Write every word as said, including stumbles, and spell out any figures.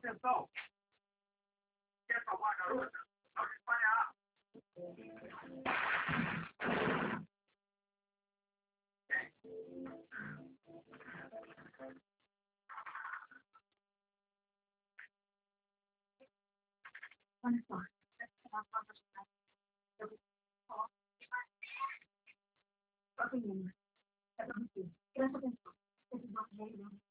Olha só, só tem uma. É pra você. Presta atenção. Esses nossos reis,